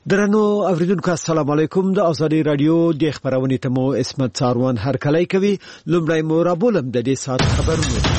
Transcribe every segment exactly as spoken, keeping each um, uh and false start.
درنو اوریدونکو السلام علیکم. د ازادي رادیو د خبرونې ته مو اسمت څاروان هر کله کوي. لومړی مو را بولم د دې سات خبرونه.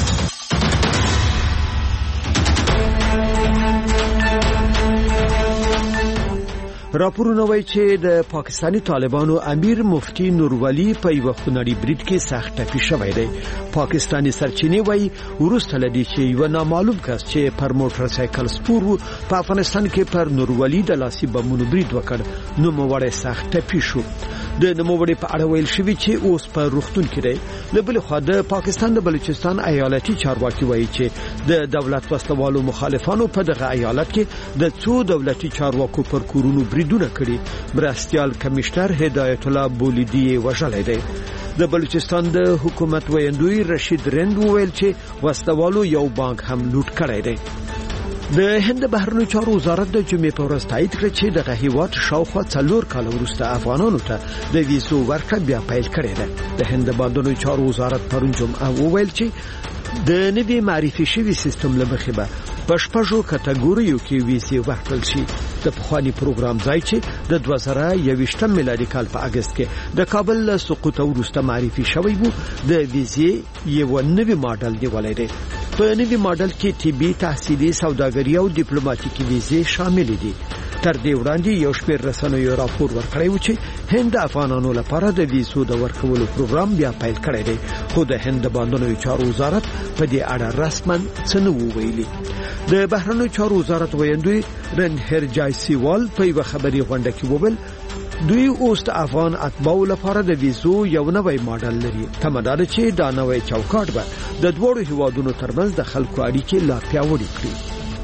راپورونه وایي چې د پاکستانی طالبانو امیر مفتی نورولی په یو خونړي بریډ کې سخت ټپي شوی دی. پاکستانی سرچینې وایي ورسته لدی چې یو نامعلوم کس چې پر موټر سایکل سپور په افغانستان کې پر نورولی د لاسي بمونو بریډ وکړ نو موړی سخت ټپي شو. د نوموړي په اړه ویل شوی چې اوس په روغتون کې دی. له بل خوا د پاکستان د بلوچستان ایالتي چارواکي وایي چې د دولت وسلوالو مخالفانو په دغه ایالت کې د څو دولتي چارواکو پر کورونو بریډونه کړي. مرستيال کمشنر هدایت الله بولیدی وژلې دی. د بلوچستان د حکومت ویاندوی رشید رند وویل چې وسلوالو یو بانک هم لوټ کړی دی. د هند بهرنیو چارو وزارت د جمعې په ورځ تایید کړ چې د هیواد شاوخوا څلور کال وروسته افغانانو ته د ویزو ورکړه بیا پیل کړې ده. د هند بهرنیو چارو وزارت پرون جمعه وویل چې د نوي معرفي شوی سیستم له مخې به په شپږو کټګوریو کې ویزې ورکړل شي. د پخوانی پروګرام ځای چې د دوه زره یوویشتم میلادي کال په اگست کې د کابل له سقوط وروسته معرفي شوی وو، د ویزې یو نوی ماډل نیولای دی. په نوی ماډل کې طبي، تحصیلي، سوداګري او ډیپلوماټیکي ویزې شامل دي. تر دې وړاندې یو شمېر رسنیو راپور ورکړی و چې هند افغانانو لپاره د ویزو د ورکولو پروګرام بیا پیل کړی دی، خو د هند بهرنیو چارو وزارت په دې اړه رسماً څه نه ویلي. د بهرنیو چارو وزارت ویاندوی رنهر جایسیوال په یو خبري غونډه کې وویل دوی اوس د افغان اتباعو لپاره د ویزو یو نوی ماډل لري. تمدار چې دا نوی چوکاټ به د دوړو هیوادونو ترمنځ د خلکو اړیکې لا پیاوړې کړي.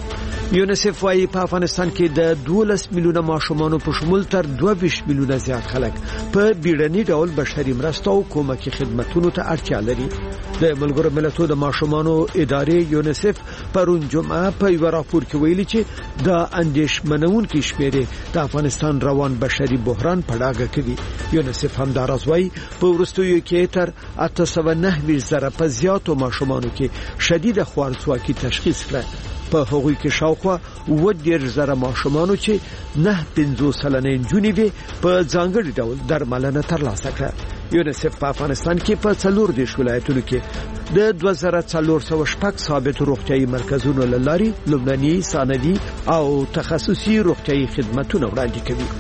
یونیسف وايي په افغانستان کې د دولس میلیونه ماشومان په شمول تر دوه ویشت میلیونه زیات خلک په بیړني ډول بشري مرستو او کومکي خدماتو ته اړتیا لري. د ملګرو ملتونو د ماشومانو ادارې یونیسف پرون جمعه په یو راپور کې ویلي چې د اندیشمنونکو شمیرې د افغانستان روان بشري بحران په ډاګه کوي. یونیسف هم دا راځوي په ورستیو کې تر اته سوه نهه زره په زیاتو ماشومانو کې شدید خوارځواکي تشخیص کړه. په هغوی کې شاوخوا اووه دېرش زره ماشومانو چې نه پنځوس سلنه نجونې وي په ځانګړي ډول درملنه ترلاسه کړه. یونیسف په افغانستان کې په څلور دېرش ولایتونو کې د دوه زره څلور سوه شپږ ثابت روغتيایي مرکزونو له لارې لومړني، ثانوي او تخصصي روغتيایي خدماتونه وړاندې کوي.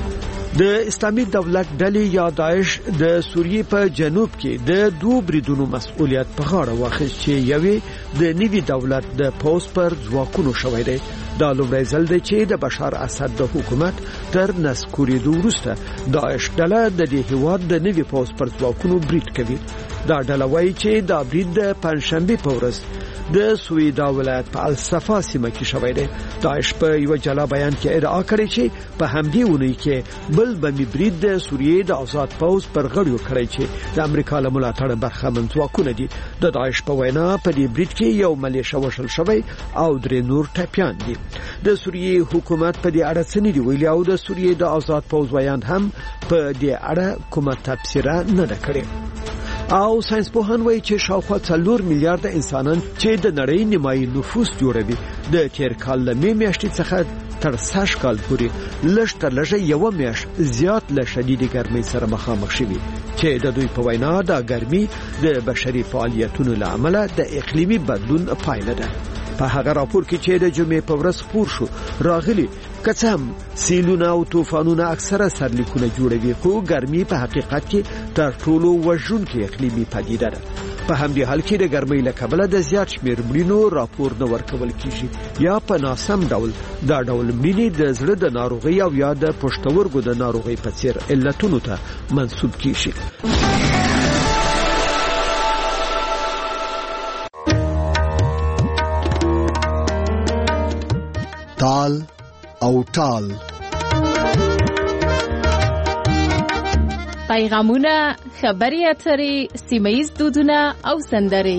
د اسلامي دولت ډلې یا داعش د سوریې په جنوب کې د دوه بریدونو مسؤلیت په غاړه واخیست چې یوې د نوي دولت د پوز پر ځواکونو شوی دی. دا لومړی ځل دی چې د بشار اسد د حکومت تر نسکورېدو وروسته داعش ډله د دې هیواد د نوي پوز پر ځواکونو برید کوي. دا ډله وایي چې دا برید د پنځشنبه په ورځ د سویدا ولایت په الصفا سیمه کې شوی دی. داعش په یو جلا بیان کې ادعا کړې چې په همدې ونی کې بل بمي برید د سوریې د آزاد پوز پر غړیو کړی چې د امریکا له ملاتړ برخمن ځواکونه دي. د داعش په وینا په دې برید کې یو ملیشه وشل شوی او درې نور ټپيان دي. د سوریې حکومت په دې اړه څه نه دی ویلي او د سوریې د آزاد پوز ویان هم په دې اړه کومه تفسیر نه ده کړې. او ساينس پوهان وایي چې شاوخوا څلور میلیارډ انسانان چې د نړۍ نیمایي نفوس جوړوي د تیر کال له میاشتې څخه تر سږ کال پورې لږ تر لږه یو میاشت زیات له شدیدې ګرمۍ سره مخامخ شوي چې د دوی په وینا دا ګرمي د بشري فعالیتونو له امله د اقلیمي بدلون پایله ده. په هغه راپور کې چې د جمعې په ورځ خپور شو راغلي کڅم سیلونه او طوفانونه اکثره سرلیکونه جوړوي، خو ګرمي په حقیقت کې تر ټولو وژونکې اقلیمي پدیده ده. په همدې حال کې د ګرمۍ له کبله د زیات شمېر مړینو راپور نه ورکول کیږي یا په ناسم ډول دا ډول مړینې د زړه د ناروغۍ او یا د پښتورګو د ناروغۍ په څیر علتونو ته منسوب کیږي. تال او ټال پیغامونه، خبري اترې، سیمه‌ییز دودونه او سندرې.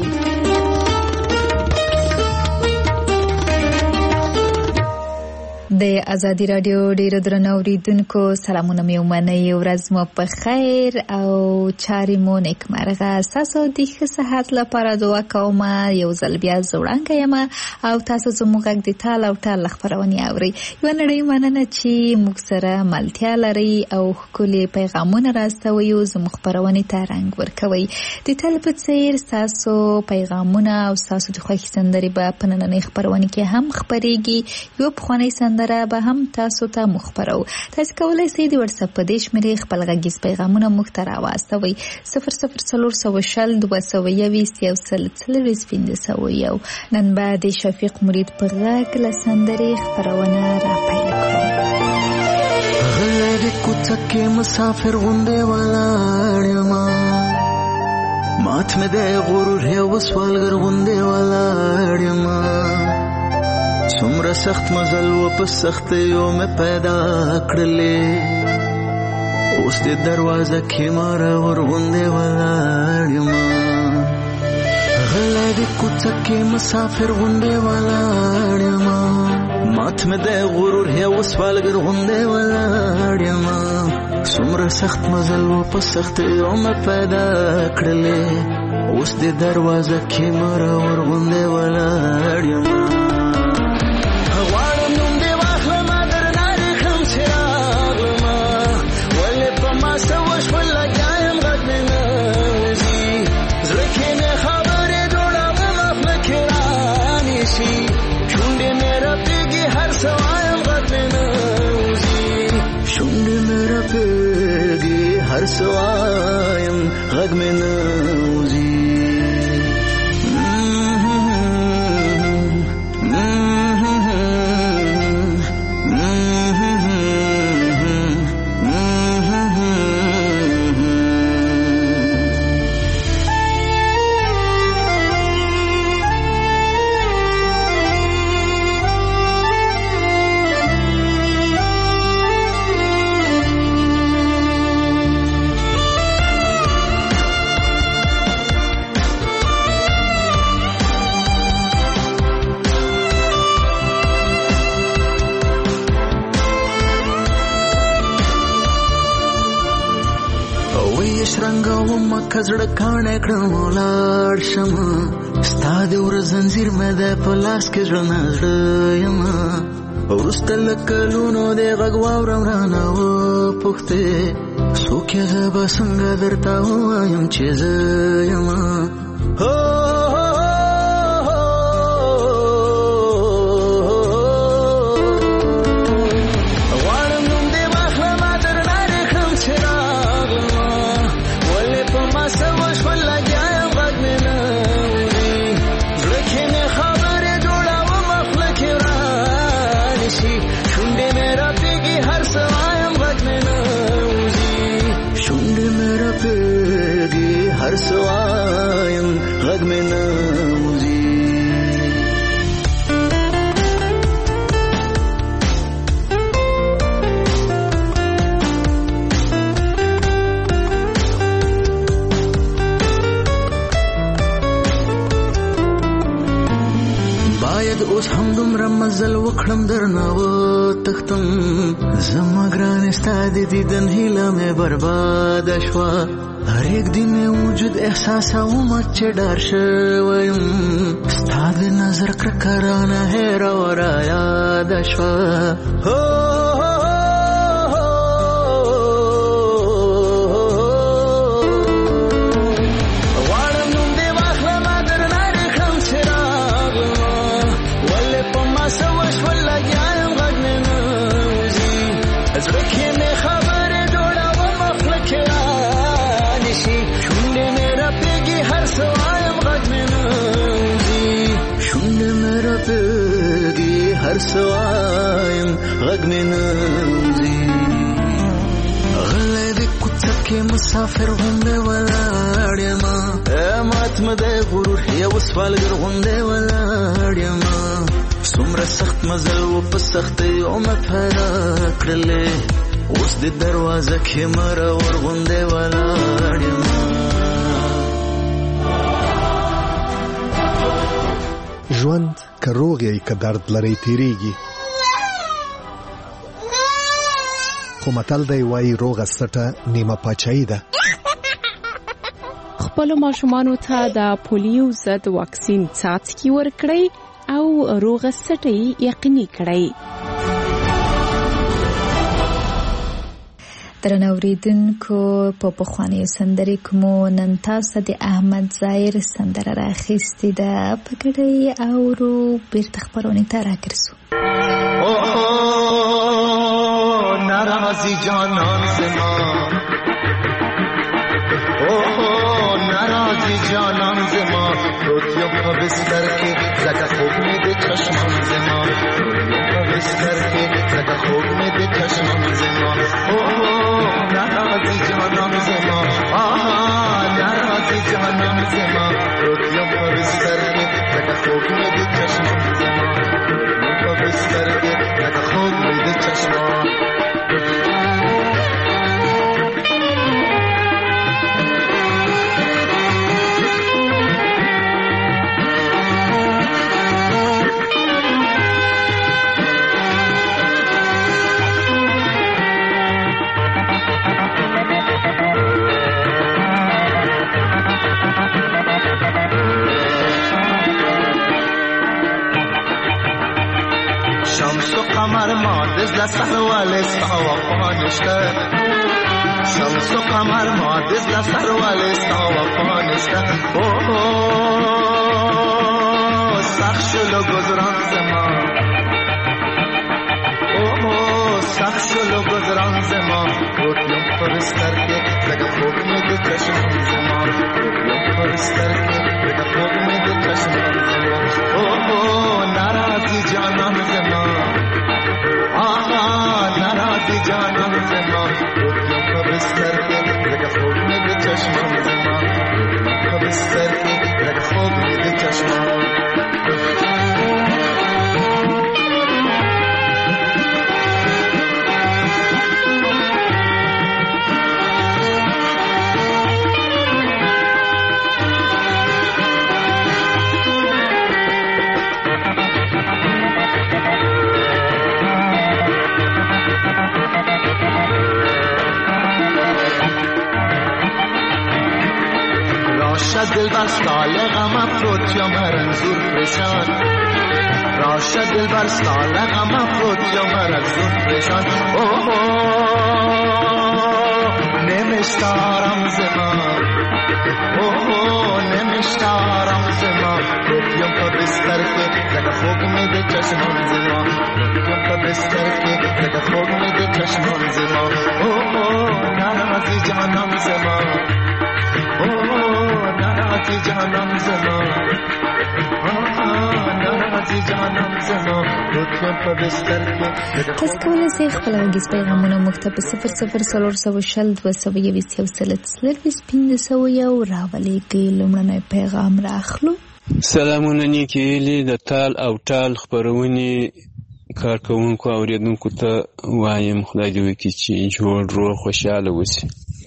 د ازادي رادیو ډیرو درنو اوریدونکو سلامونه مې ومنئ. ورځ مو په خیر او چارې مو نیکمرغه. تاسو د ښه صحت لپاره دعا کوم. یو ځل بیا زوړانګه یم او تاسو زموږ غږ د تال او ټال خبرونه اورئ. یو نړۍ مننه چې موږ سره ملتیا لري او ښکلي پیغامونه راستوي او زموږ خبرونه ته رنګ ورکوي. د تل په څیر تاسو پیغامونه او تاسو د خوښ سندري به په نننۍ خبرونه کې هم خبرېږي. یو پخوانی سندره به هم تاسو ته مخبرو. تاسو کولای شئ د واتس اپ په دې شمېرې خپل غږیز پیغامونه موږ ته راواستوئ. صفر صفر څلور سوه شل دوه سوه یویشت یو سل څلوېښت پنځه سوه یو. نن به د شفیق مرید په غږ له سندرې خپرونه راپیل کړو. غلی د کوڅه کې مسافر غوندې ولاړ یم، مات مې د غرور یو سوالګر غوندې ولاړ یم. څومره سخت مزل و په سختیو مې پیدا کړلې، اوس د دروازه کې ماره ورغوندې ولاړ یم. غلی د کوڅه کې مسافر غوندې ولاړ یم، مات مې د غرور یو سوالګر غوندې ولاړ یم. څومره سخت مزل و په سختیو مې پیدا کړلې، اوس د دروازه کې ماره ورغوندې ولاړ یم. هر سوایم غږ مې نه وځي. کزړه کاڼه کړم ولاړ شم، ستا د ور زنځیر مې د په لاس کې زړه نه زړه یم. وروسته له کلونو د غږ واورم رانه وپوښتې، څوک یې زه به څنګه درته ووایم چې زه یم. هر سوایم غږ مې نه وځي. باید اوس هم دومره مزل وکړم درنه وتښتم، زما ګرانې ستا د دیدن هیله مې برباده شوه. هر یک دی مې وجود احساسوم چې ډار شویم، ستا د نظر کرکه رانه هېره ورا یاده شوه. غواړم نوم دې واخلمه درنه ریښم چې راغلمه، ولې په ما څه وشول لګیا یم غږ مې نه وځي. زړه کې مې خبرې جوړوم خوله کې شونډې مې رپېږي هر سوایم غږ مې نه وځي. شونډې مې رپېږي هر سوایم غږ مې نه وځي. غلی د کوڅه کې مسافر غوندې ولاړ یم، مات مې د غرور یو سوالګر غوندې ولاړ یم. څومره سخت مزل و په سختیو مې پیدا کړلې، اوس د دروازه کې ماره ورغوندې ولاړ یم. ژوند که روغ یې که درد لرئ تیریږي، خو متل دی وایي روغه سټه نیمه پاچاهي ده. خپل ماشومانو ته د پولیو ضد واکسین څاڅکي ورکړئ او روغه سټه یقیني کړئ. درنو اوریدونکو په پخوانیو سندرې کومو نن تاسو د احمد ظاهر سندره راخیستې ده په ګډۍ اورو بیرته خپرونې ته راګرځو. اوه ناراضی جانان زما، اوه ناراضی جانان زما، روتیو په بستر کې لکه خوب مې د چشمان زما، روتیو په بستر کې لکه خوب مې د چشمان زما. اوه ناراضی جانان زما، آها ناراضی جانان زما، روتیو په بستر کې لکه خوب مې د چشمان زما، روتیو په بستر کې لکه خوب مې د چشمان. شمس و قمر ما دزل سحر والستا وفانشتا، شمس و قمر ما دزل سحر والستا وفانشتا. اوه سخت شلو گذران زما، اوه سخت شلو گذران زما، روتیم پرستر که لگه خوب می دو چشمان زما، روتیم پرستر که لگه خوب می دو چشمان زما. اوه ناراضی جانان زما، آها ناراضی جانان زما، روتیم پرستر که لگه خوب می دو چشمان زما، روتیم پرستر که لگه خوب می دو چشمان. دل بر سال غم افروت یا مرنزور پریشان، راشه دل بر سال غم افروت یا مرنزور پریشان. اوه نمیشتارم زما، اوه نمیشتارم زما، روتیم پا بستر که لگه خوب میده چشمان زما، روتیم پا بستر که لگه خوب میده چشمان زما. اوه ناراضی جانم زما، اوه ناراضی جانم زما، ناراضی جانم زما، روتیم په بستر کې. تاسو کولی شئ خپل غږیز پیغامونه موږ ته په صفر صفر څلور سوه شل دوه سوه یویشت یو سل څلرویشت پنځه سوه یو راولیږئ. لومړنی پیغام راخلو. سلامونه نیکې هیلې د تال او ټال خپرونې کارکوونکو او اورېدونکو ته وایم خدای دې وکړي چې جوړ روغ خوشحاله اوسي.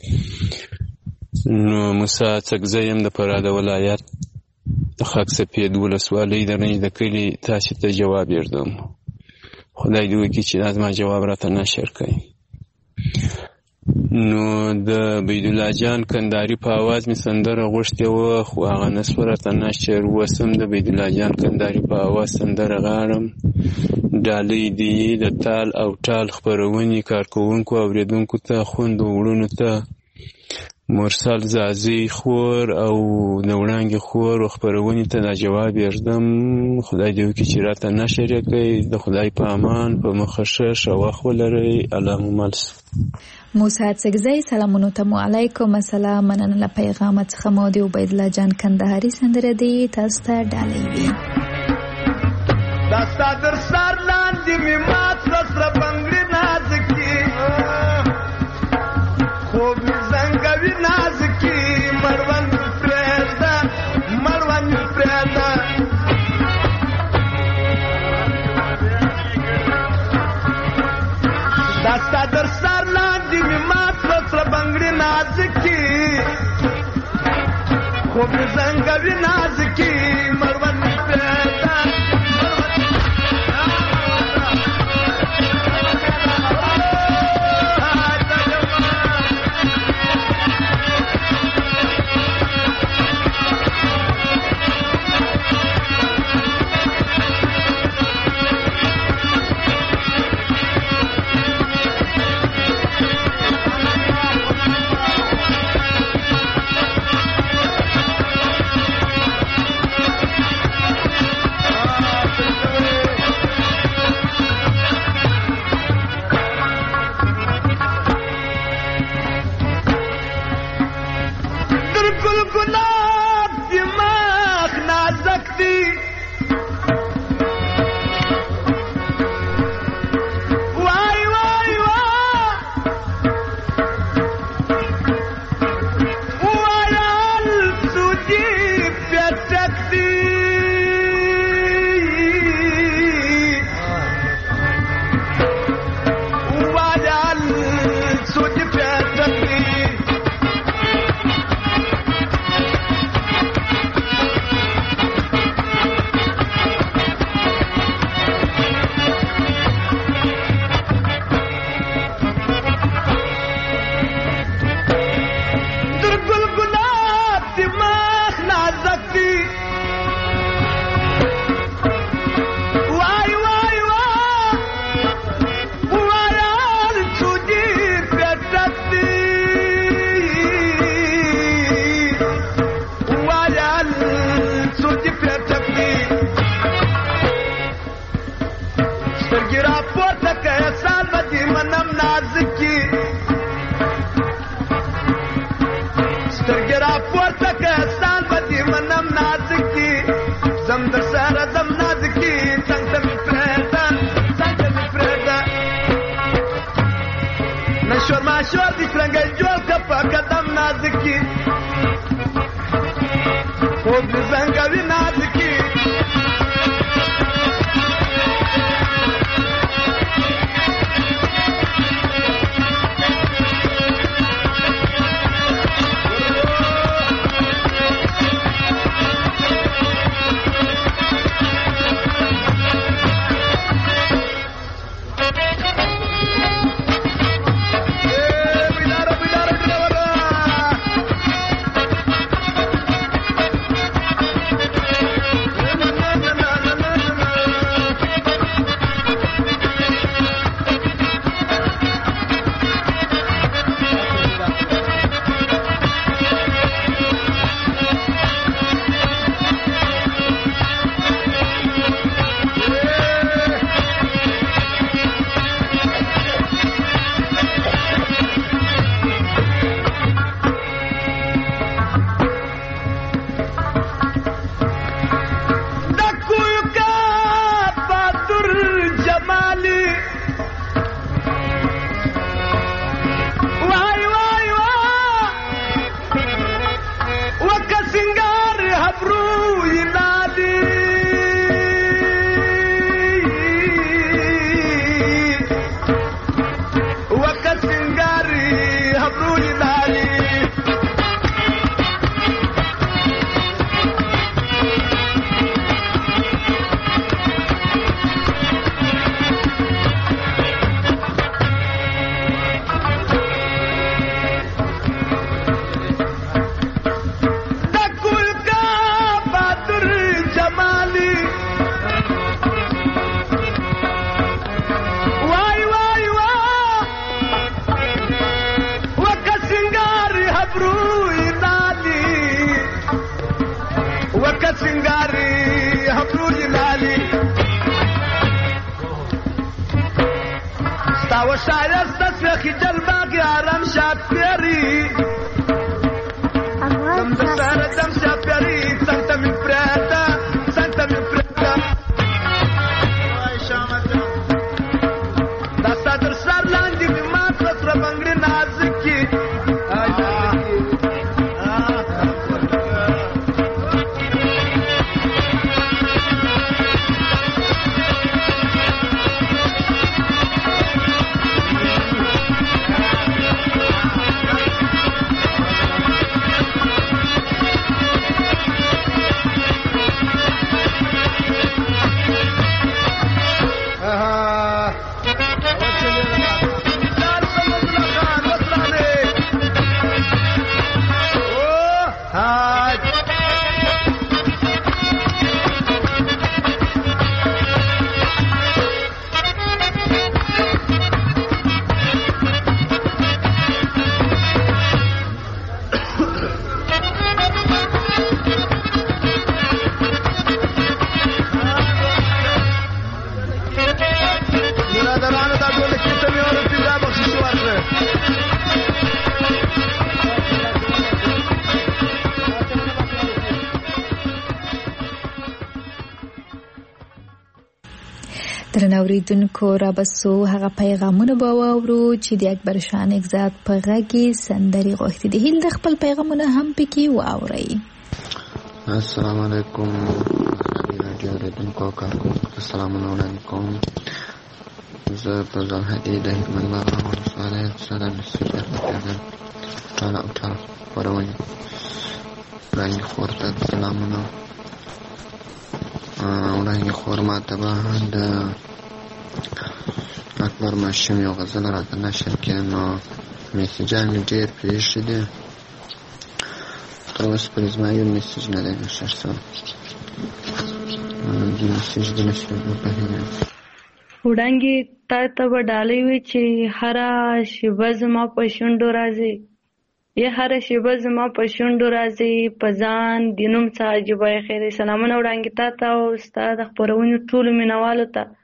نو موسی څکزی یم د فراه د ولایت د خاک سپید ولسوالۍ د رنج د کلي تاسې ته جواب یردم. خدای دې وکړي چې دا زما جواب راته نشر کړي. نو د بیدالله جان کندهاري په اواز مې سندره غوښتې وه خو هغه نسوه راته نشر. اوس هم د بیدالله جان کندهاري په اواز سندره غاړم. ډالۍ دې د تال او ټال خپرونې کارکوونکو او اورېدونکو ته، خویندو وروڼو ته، مرسل زازی خور او د وړانګې خور و خپرونې ته دا جواب یردم. خدای دې وکړي چې راته نشر یې کړئ. د خدای په امان، په مخه ښه ښه وخت ولرئ. الله مل موسی څکزی سلامونو ته مو علیکم السلام. مننه له پیغامه څخه مو د عبیدالله جان کندهاري سندره دی تاسو ته ډالۍ وي. دا ستا در سر لاندې مې مات کړه سره بنګړي نازکي، خوب مې زنګوي نازکي، مړوند مې پرېږده مړوند مې پرېږده. دا ستا در سر لاندې مې مات کړه سره بنګړي نازکي، خوب مې زنګوي نازکي، مړوند مې پرېږده. منم نازکی سترګې راپورته که ستان به دې منم نازکی زم در سره زم نازکی څنګ ته مې پرېږده څنګ ته مې پرېږده نشور ماشور دې څرنګه جوړ که په قدم نازکی خوب دې زنګوي نازکی درنوریدونکو را بسو هغه پیغامونه به واورو چې د اکبر شاه نګزاد په غږی سندري غوښتي دي. هیل د خپل پیغامونه هم پکې واوري. السلام علیکم رادیو ریدونکو کارکو السلام علیکم. زه په ځان هدي د حکمت الله ولسواله صدر مسجد کېدل تعالی او تعالی پرونی راي خورته سلامونه اولای خور ما تبا د اکبر ماشوم یو غزل راته نشر کړي نو میسیجان مې ډېر پرېښي دي تر اوسه پورې زما یو میسیج نه دی نشر شوی. دې میسیج د نشر وپوهېږم وړانګې تا ته به ډالۍ وي چې هره شېبه زما په شونډو راځي یا هره شېبه زما په شونډو راځي په ځان د نوم څه عجیبه خیرې. سلامونه وړانګې تا ته او ستا د خپرونې ټولو مینوالو ته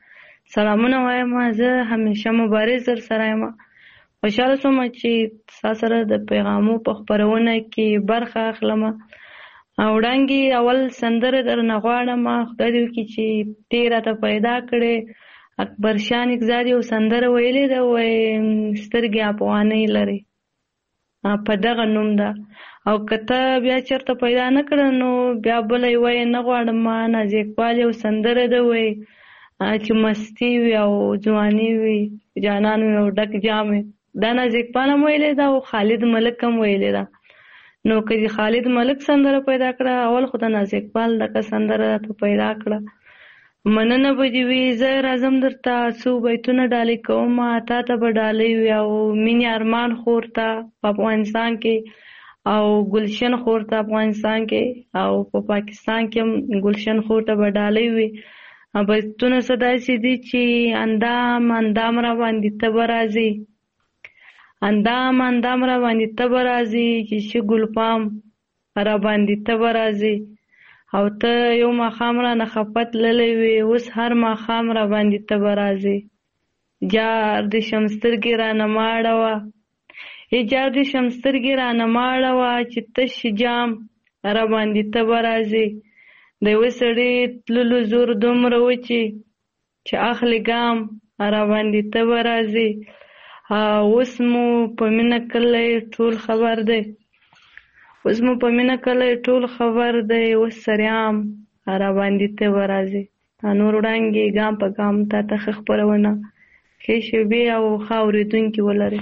سلامونه وایم. زه همیشه مبارز در سره یم. خوشحاله شوم چې تاسو سره د پیغامو په خپرونه کې برخه اخلم. وړاندې اول سندره درنه غواړم. خدای دې وکړي چې دې راته پیدا کړې. اکبر شاه نګزاد یو سندره ویلې ده، وایي سترګې افغانۍ لري، په دغه نوم ده. او که ته بیا چېرته پیدا نه کړه نو بیا بله یې وایي نه غواړم. ناز اقبال یو سندره ده، وایي چې مستی وي او ځواني وي، جانان وي او ډک جام وي. دا ناز اقبال هم ویلې ده او خالد ملک هم ویلې ده. نو که خالد ملک سندره پیدا کړه، اول خو د ناز اقبال دغه سندره ته پیدا کړه. مننه به دې وي. زه راځم درته څو بیتونه ډالۍ کوم، تا ته به ډالۍ وي. او مینې ارمان خور ته په افغانستان کې، او ګلشن خور ته افغانستان کې، او په پاکستان کې هم ګلشن خور ته به ډالۍ وي. بیتونه څه داسې دي چې اندام اندام را باندې ته به راځې، اندام اندام را باندې ته به راځې، چې شي ګلپام را باندې ته به راځې. او ته یو ماښام را نه خفه تللی وې، اوس هر ماښام را باندې ته به راځې. جار دې شم سترګې رانه مه اړوه، ای جار دې شم سترګې رانه مه اړوه، چې تش جام را باندې ته به راځې. د یوه سړي تللو زور دومره و چې چې اخلي ګام را باندې ته به راځې. اوس مو په مینه کلی ټول خبر دی، اوس مو په مینه کلی ټول خبر دی، اوس سریام را باندې ته به راځې. نور وړاندې ګام په ګام تا ته ښه خپرونه ښې شیبې او ښه اورېدونکي ولرئ.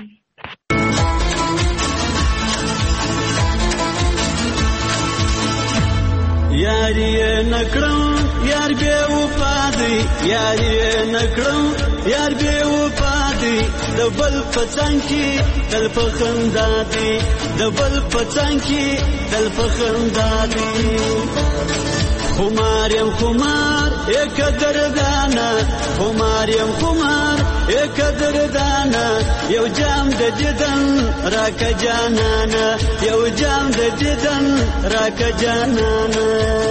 یاری نکړم یار بے وفا دی، یاری نکړم یار بے وفا دی، د بل په څنګ کې تل په خندا دی، د بل په څنګ کې تل په خندا دی. خمار یم خمار یک دردانه، خمار یم خمار یک دردانه، یو جام د دیدن راکه جانانه، یو جام د دیدن راکه جانانه.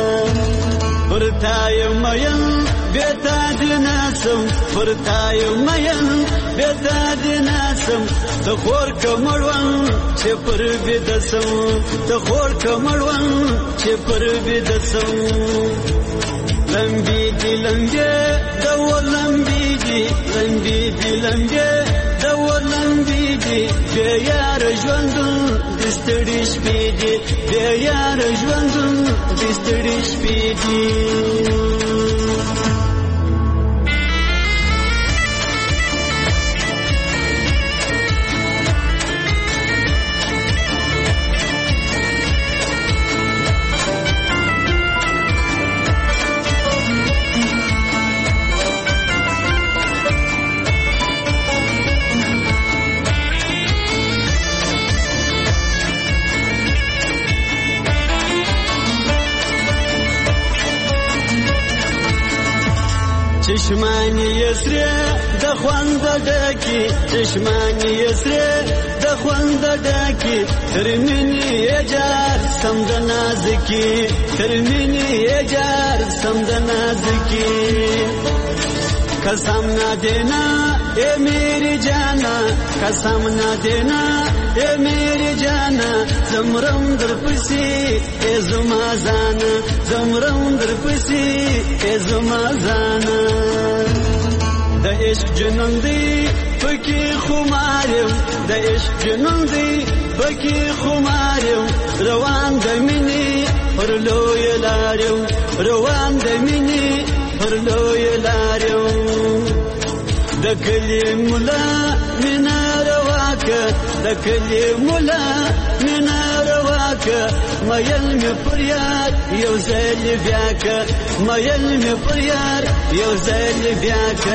پرتا یم مین بیتا دی ناسم، پرتا یم مین بیتا دی ناسم، ته خور کمړون چې پر بدسم، ته خور کمړون چې پر بدسم. لمبی دی لمبی دو لمبی دی، لمبی دی لمبی دو لمبی دی، بے یار ژوندون د ستړي شپې دی، بے یار ژوندون د ستړي شپې دی. چشمانی یسری د خوند ډکی، چشمانی یسری د خوند ډکی، تر مینې اجار سم د نازکی، تر مینې اجار سم د نازکی. قسم نہ دینا اے میری جانا، قسم نہ دینا اے میری جانا، زمرم در پسی اے زما زانا، زمرم در پسی اے زما زانا. د عشق جنون دی پکی خمارم، د عشق جنون دی پکی خمارم، روان د مینې پر لوی لارم، روان د مینې پر لوی لارم. د کلی مولا مینا رواکه، د کلی مولا مینا رواکه، مایل می پر یار یو ځل بیا که، مایل می پر یار یو ځل بیا که.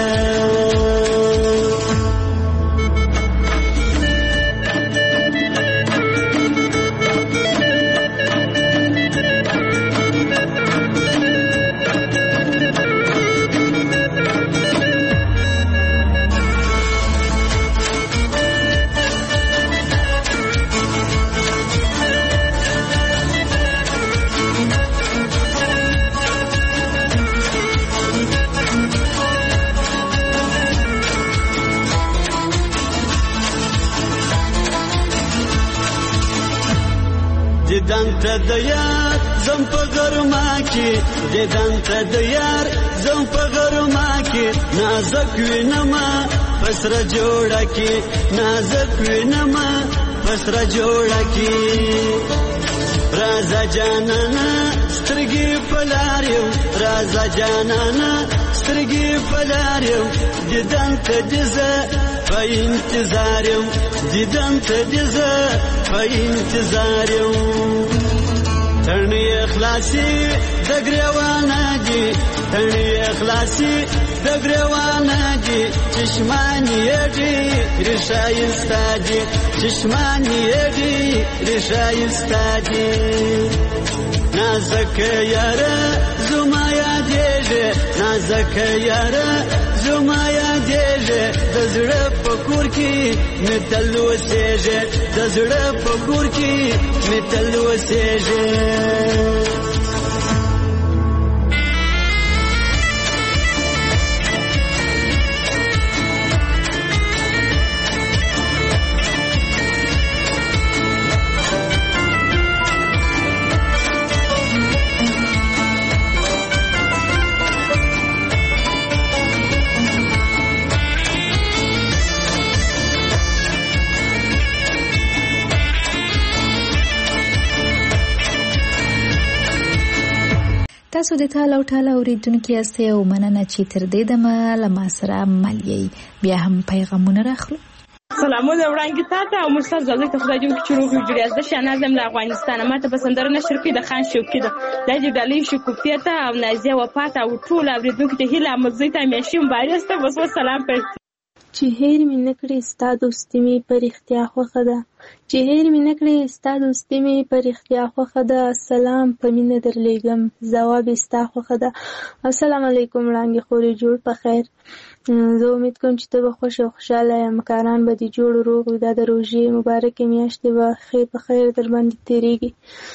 دیدن ته د یار زم په ګرما کې دیدن ته د یار زم په ګرما کې نازک وینما پسره جوړه کې نازک وینما پسره جوړه کې رازا جانانا سترګې پلاریو رازا جانانا سترګې پلاریو دیدن ته دزه په انتظار یم دیدن ته دزه په انتظار یم تڼۍ اخلاصي د ګریوانه دي تڼۍ اخلاصي د ګریوانه دي چشمانی دي رشایسته دي چشمانی دي رشایسته دي نازک یاره زما یادېږي نازک یاره زما یادېږي د زړه په کور کې مې تل اوسېږي د زړه په کور کې مې تل اوسېږي تاسو د ټاله او ټاله اوریدونکو یاست او مننه چې تر دې دمه له ما سره مل یې بیا هم پیغامونه راخلو. سلامونه وړاندې تاسو او مستر زړه ته خدای دې چې روغ جوړ یاست. شاهناز له افغانستان ماته بسندره نشر کې د خان شوقي ده د دې ډالۍ شکوفیه ته او نازیه وفات او ټول اوریدونکو ته هیله مزه ته مې مبارسته وسو سلام پر چې هیر مې نکړې ستا دوستي مې پر اختیا خوښه ده چې هیر مې نکړې ستا دوستي مې پر اختیا خوښه ده سلام په مینه درلېږم ځواب یې ستا خوښه ده. السلام علیکم وړانګې خورې جوړ په خیر. زه امید کوم چې ته به خوښ او خوشحاله یې مکاران به دې جوړ روغ وي دا د روژې مبارکې میاشتې به ښې په خیر در باندې تېرېږي.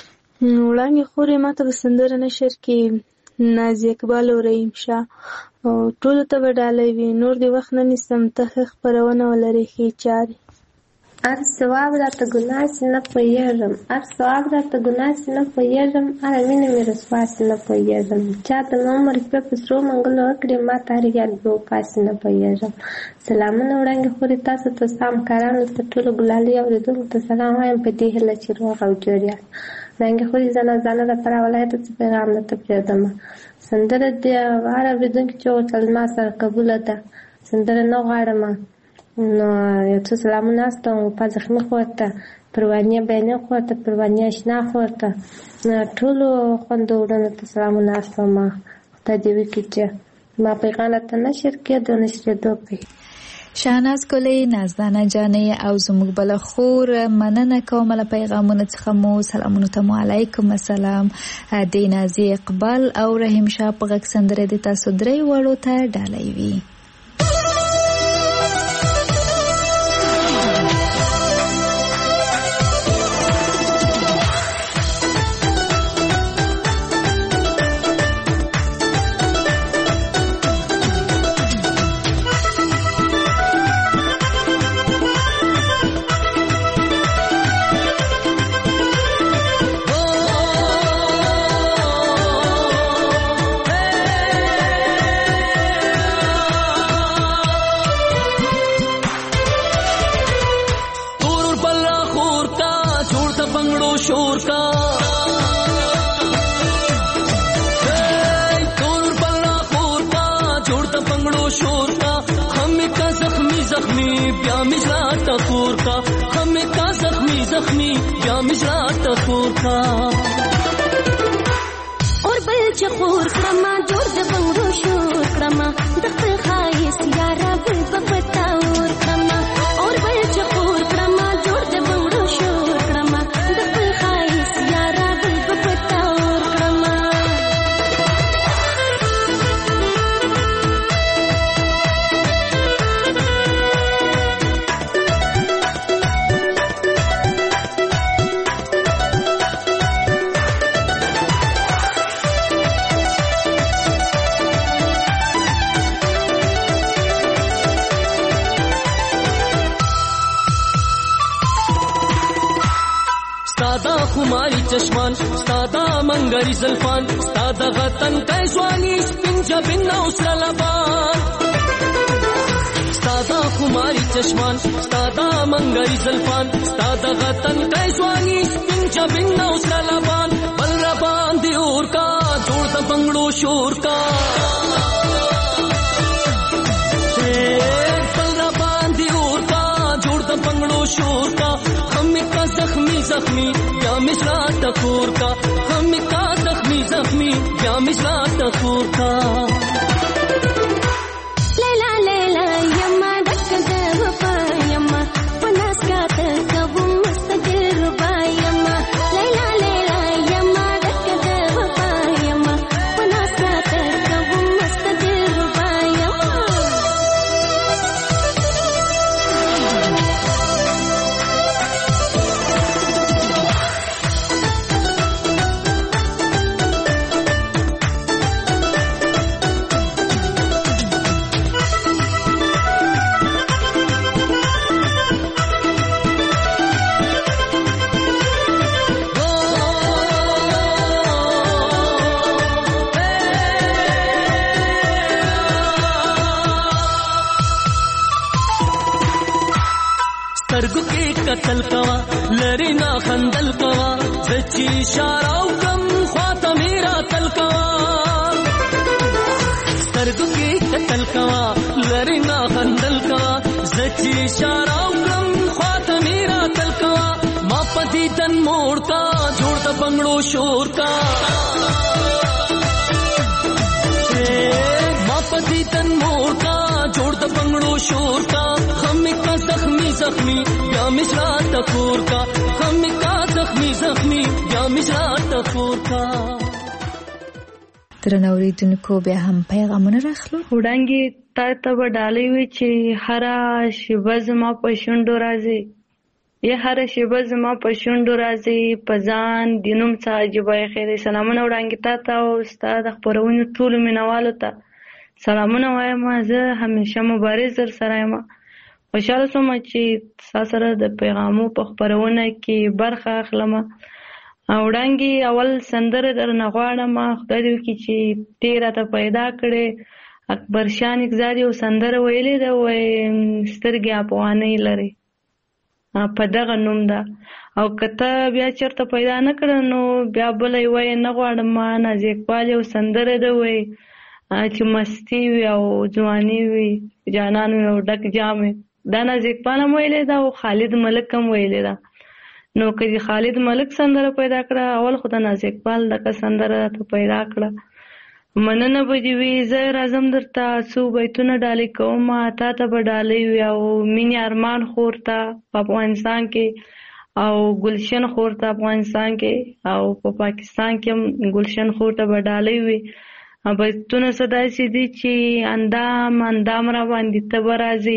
وړانګې خورې ما ته به سندره نشر کې نازي اقبال او رحیم شاه او ټولو ته به ډالۍ وي. نور دې وخت نه نیسم ته ښه خپرونه ولرې ښې چارې. هر ثواب راته ګناه سي نه پوهېږم هر ثواب راته ګناه سي نه پوهېږم هره مینه مې رسوا سي نه پوهېږم چا ته مې عمر شپې په سرو منګلو وکړې ما ته هر یاد به وپاسي نه پوهېږم. سلامونه وړاندې خورې تاسو ته ستا همکارانو ته ټولو ګلالۍ اورېدونکو ته سلام وایم په دې هیله چې روغ او جوړ یاست. وړاندې خورې زنه زانه لپاره ولایته څه پیغام درته پرېږدمه. سندره دې هر اورېدونکي چې وغوښتل ما سره قبوله ده سندره نه غواړم نو یو څه سلامونه استم په زخمي خور ته پروانیه بیانې خور ته پروانیه اشنا خور ته ټولو خوندو وړاندې ته سلامونه استم. خدای دې وکړي چې ما پیغام ته نشر کړي د نشرېدو پې. شاهناز ګلې نازدانه جانې او زموږ بله خور مننه کوم له پیغامونو څخه مو سلامونه ته مو علیکم السلام. د نازي اقبال او رحیم شاه په غږ سندره د تاسو درې وړو ته ډالۍ وي. اور بل چخور کرما جوړ د بنګړو شور کرما د خپل خایس یارا بل پپتا اور کرما اور بل چخور کرما جوړ د بنګړو شور کرما د خپل خایس یارا بل پپتا اور کرما. خماري چشمان ستادا منګري زلفان ستادا غتن کای ځواني سپین جبین او سره لبان ستادا خماري چشمان ستادا منګري زلفان ستادا غتن کای ځواني سپین جبین او سره لبان بل ربان دی اور کا جوړ د بنگړو شور کا بل ربان دی اور کا جوړ د بنگړو شور کا हम का जख्मी जख्मी क्या मिश्रा टकोर का हम का जख्मी जख्मी क्या मिश्रा टकोर का लैला लैला यम्मा दक दवपा यम्मा पनास का तकबु मुस्तकिल रुबा यम्मा लैला लैला यम्मा दक दवपा यम्मा पनास का तकबु मुस्तकिल रुबा यम्मा سترګو کې قتل کوا لری نا خندل کوا زچی اشاره وکم خواته میرا تل کوا سترګو کې قتل کوا لری نا خندل کوا زچی اشاره وکم خواته میرا تل کوا ما پدی تن موړ کا جوړ د بنگړو شور کا ما پدی تن موړ کا جوړ د بنگړو شور کا हम का जख्मी जख्मी या मिश्रा टकोर का हम का जख्मी जख्मी या मिश्रा टकोर का درنه اوریدونکو بیا هم پیغامونه راخلو. وړانګې تا ته به ډالۍ وي چې هره شیبه زما په شونډو راځي یا هره شیبه زما په شونډو راځي په ځان د نوم څه عجیبه خیر. سلامونه وړانګې تا ته او ستا د خپرونې ټولو مینوالو ته سلامونه وایم. زه همیشه مبارز در سره یم. خوشحاله شوم چې ستا سره د پیغامو په خپرونه کې برخه اخلم. وړانګې اول سندره درنه غواړم. خدای دې وکړي چې ته راته پیدا کړې. اکبر شاه نګزار یو سندره ویلې ده وایي سترګې افغانۍ لري په دغه نوم ده. او که ته بیا چېرته پیدا نه کړه نو بیا بله یې وایي نه غواړم. نازک اقبال یو سندره ده وایي چې مستی وي او ځواني وي جانان وي او ډک جام وي. دا نازک اقبال هم ویلې ده او خالد ملک هم ویلې ده. نو که دې خالد ملک سندره پیدا کړه اول خو د نازک اقبال دغه سندره ته پیدا کړه. مننه به دې وي. زه راځم درته څو بیتونه ډالۍ کوم. تا ته به ډالۍ وي او مینې ارمان خور ته په افغانستان کې او ګلشن خور ته افغانستان کې او په پا پاکستان کې هم ګلشن خور ته به ډالۍ وي. بیتونه څه داسې دي چې اندام اندام را باندې ته به راځې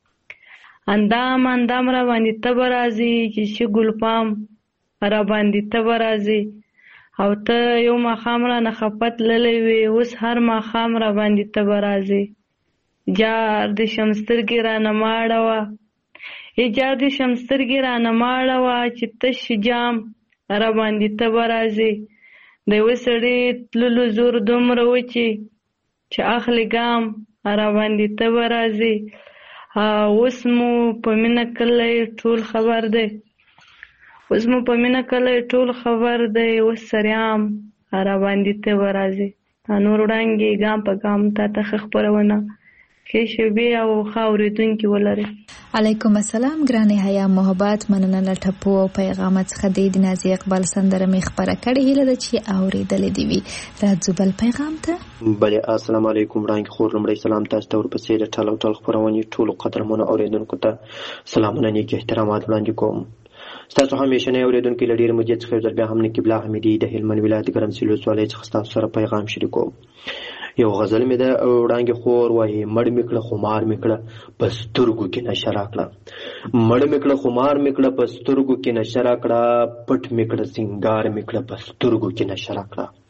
اندام اندام را باندې ته به راځې چې شي ګلپام را باندې ته به راځې او ته یو ماښام رانه خفه تللی وې اوس هر ماښام را باندې ته به راځې. جار د شمسترګې رانه مه اړوه ای جار د شمسترګې رانه مه اړوه چې تش جام را باندې ته به راځې. د یوه سړي تللو زور دومره و چې چې اخلي ګام را باندې ته به راځې. اوس مو په مینه کلی ټول خبر دی اوس مو په مینه کلی ټول خبر دی اوس سریام را باندې ته به راځې. نور وړانګې ګام په ګام تا ته ښه خپرونه ښې شېبې او ښه اورېدونکي ولرئ. علیکم السلام ګرانې حیا محبت. مننه له ټپو او پیغامات څخه د نازي اقبال سندره مې خپره کړې. هیله ده چې اورېدلې دې وي. راځو بل پیغام ته. بله السلام علیکم وړانګې خور لومړی سلام تاسو ته ورپسې د ټل او ټل خپرونې ټولو قدرمنو اورېدونکو ته سلامونه نیک احترامات وړاندې کوم. ستاسو همیشنی اورېدونکي له ډېرې مودې څخه یو ځل بیا هم نقیب الله حمیدي د هلمند ولایت ګرمسیر ولسوالۍ څخه ستاسو سره پیغام شریکوم. یو غزل مې ده وړانګې خور وایي مړ مې کړه خمار مې کړه په سترګو کې نشه راکړه مړ مې کړه خمار مې کړه په سترګو کې نشه راکړه پټ مې کړه سینګار مې کړه په سترګو کې نشه راکړه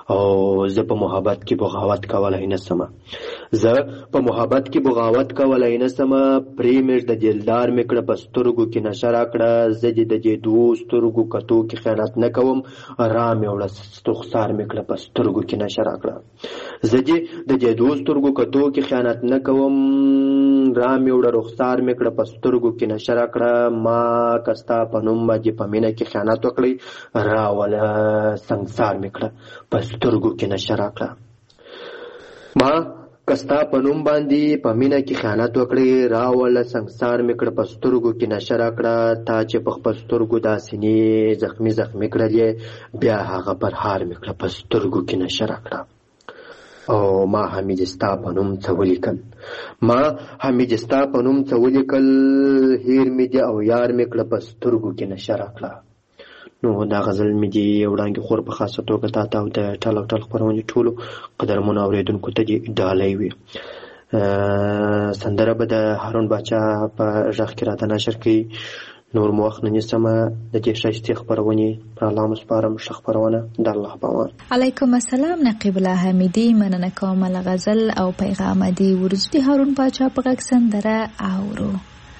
او زه په محبت کې بغاوت کولای نه سم زه په محبت کې بغاوت کولای نه سم پریمر د دلدار میکړه پسترګو کې نشه راکړه زه د دې دوه سترګو کتو کې خیانت نه کوم رام یوړه ستخسار میکړه پسترګو کې نشه راکړه زه د دې دوه سترګو کتو کې خیانت نه کوم رام یوړه رخسار میکړه پسترګو کې نشه راکړه ما کستا پنوم باندې پمینه کې خیانت وکړي را ولا سنگسار میکړه پسترګو کې نشه راکړه ما کستا پنوم باندې پمینه کې خیانت وکړي را ولا سنگسار میکړه پسترګو کې نشه راکړه تا چې په پسترګو داسنی زخمی زخمی کړلې بیا هغه پر هار میکړه پسترګو کې نشه راکړه او ما حمیدستا پنوم څه ولیکل ما حمیدستا پنوم څه ولیکل هیر می دی او یار می کړه پسترګو کې نشه راکړه نو دا غزل می دی وړاندې خور په خاصه توګه تا ته او د ټاله ټاله خپرونې ټولو قدرمنو اوریدونکو ته دی ډالۍ وي سندره به د هارون باچا په غږ کې راته نشر کړي نور مو وخت نه نیسم د دې ښایستې خپرونې پر الله مسپارم ښه خپرونه د الله په امان. علیکم السلام نقیب الله حمیدي مننه کوم له غزل او پیغام دی ورزدي هارون باچا په غږ سندره اورو.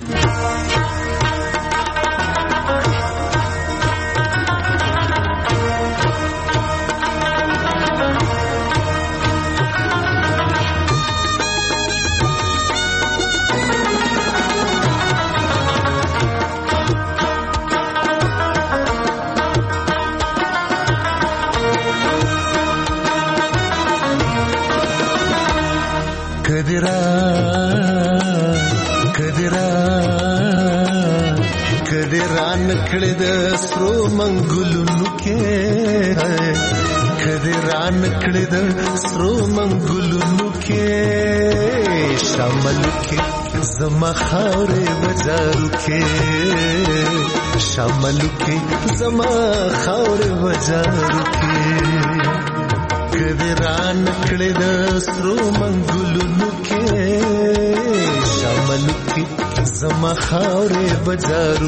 کدرا کدرا کدرا نکړه د سرو منګلونو کې کدرا نکړه د سرو منګلونو کې شامل کې زما خاورې بازارو کې شامل کې زما خاورې بازارو کې کدرا نکړه د سرو منګلونو کې شامل کې زما خاورې بازارو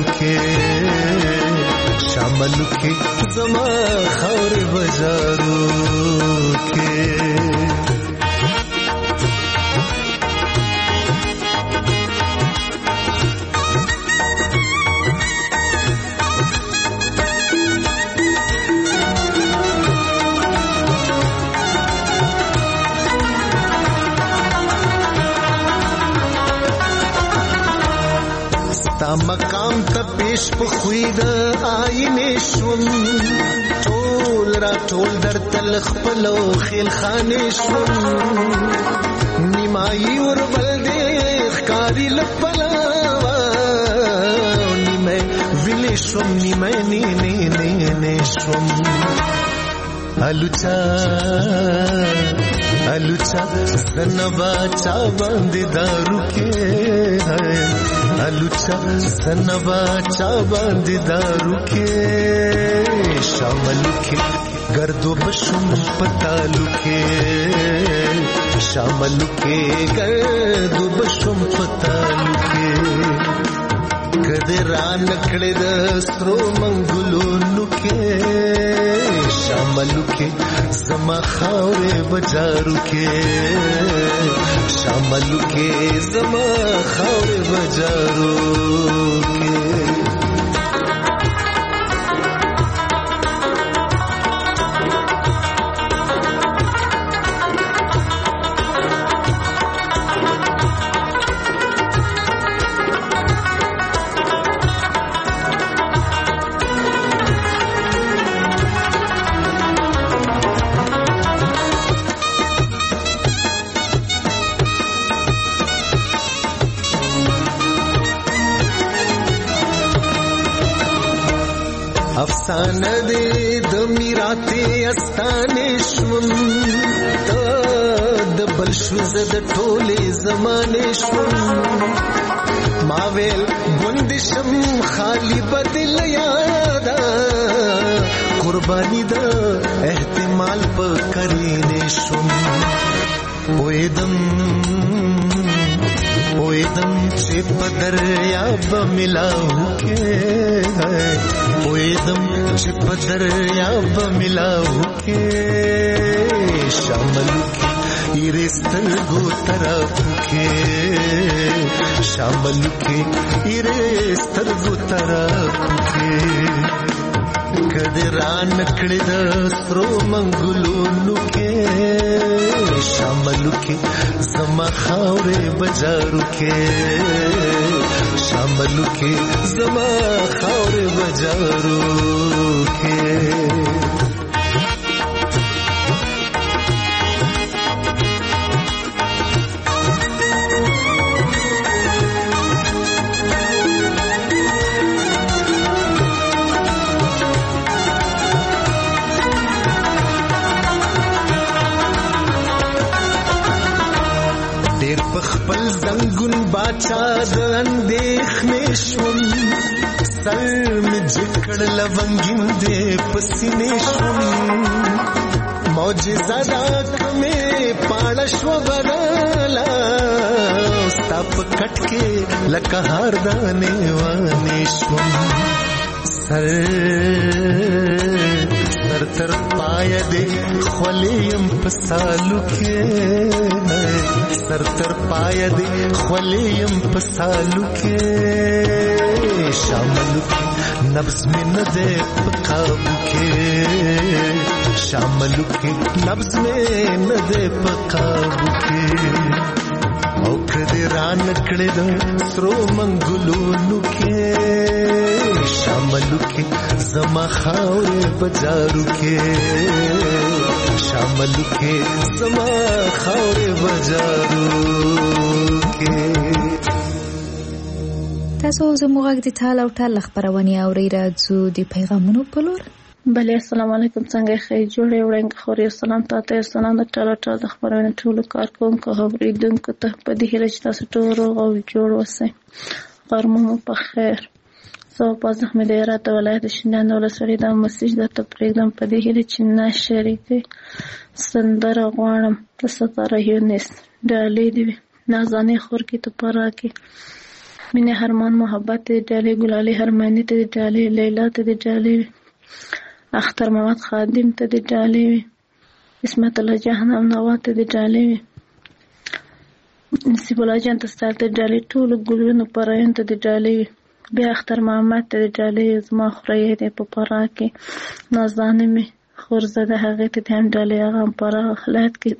کې شامل کې زما خاورې بازارو کې مقام ته پیش په خوې د آینې شوم ټول را ټول در تل خپلو خیل خانې شوم نیمایي وربل دې ښکاري لپلاوه نیمه ویلې شوم نیمه نه نه نه نه شوم الوچا الوچا زنبا چا باندې دارو کې الوچا زنبا چا باندې دارو کې شامل کې گردو بشم پتالو کې شامل کې گردو بشم پتالو کې کدرا نکړه د سترو منګلونو کې شامل کې زما خاورې بازارو کې شامل کې زما خاورې بازارو کې افسانه دې د میراته استانې شوم ته د بل شو زه د ټولې زمانې شوم ما ویل ګوند شم خالی بدل یادا قرباني د احتمال په کرینې شوم وېدم پویدم چې په دریاب ملاو کې پویدم چې په دریاب ملاو کې شامل کې ایرې سترګو طرف کې شامل کې ایرې سترګو طرف کې کدی ران کړی د سترو منګلونو کې شامل کې زما خاورې بازارو کې شامل کې زما خاورې بازارو کې خپل زنګون باچا د اندېښنې شوم سر مې جکړ لونګین دې پسینې شوم معجزه دا کمې پاړه شوه بدله ستا په کټ کې لکه هار دانې وانې شوم سر سر تر پایه دې خولې یم په سالو کې سر تر پایه دې خولې یم په سالو کې شامل کې نبض مې نه دی په قابو کې شامل کې نبض مې نه دی په قابو کې او کدی ران کړی د سرو منګلونو کې شامل کې زما خاورې بازارو کې شامل کې زما خاورې بازارو کې تاسو زموږ د ټال او ټال خبرونه اورئ راځو د پیغامونو په لور. بله السلام علیکم څنګه ښه جوړې وړاندې خوري سلام تاسو سلام د ټال ټال د خبرونه ټول کارکونکو اوریدونکو ته په دې هیله چې تاسو ټول او جوړ اوسئ غرمه په خیر. سو پاس احمد ایرات ولایت شینان ولسوالۍ د مسیج د تپریدم په دې هیله چې نه شریکي سندره غواړم د ستاره یونس ډالې دی نازانه خور کی تو پرا کی مینه هرمان محبت ډالې ګلالي هرمانی ته ډالې لیلا ته ډالې اختر محمد خادم ته ډالې اسمت الله جهنم نوا ته ډالې نصیب الله جان ته ستاسو ډالې ټول ګلونو پراین ته ډالې بیا اختر محمد ته ډالې زما خورې ته په پرا کې نازانه می خورزده هغه ته هم ډالې هغه پرا خلات کې